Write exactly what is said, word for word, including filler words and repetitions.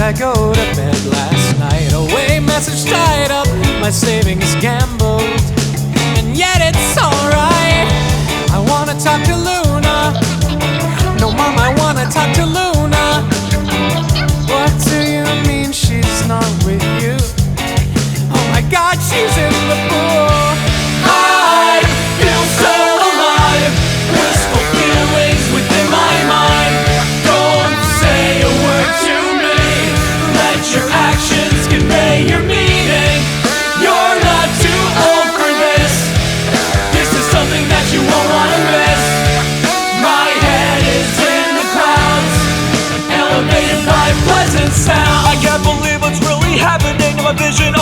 I go to bed last night. Away message tied up, my savings gambled, and yet it's alright. I wanna talk to Luna. No, Mom, I wanna talk to Luna. What do you mean she's not with you? Oh my God, she's in the pool. I feel so alive, wistful feelings within my mind. Don't say a word to me, let your actions convey your meaning. You're not too old for this. This is something that you won't wanna miss. My head is in the clouds, elevated by pleasant sound. I can't believe what's really happening. My vision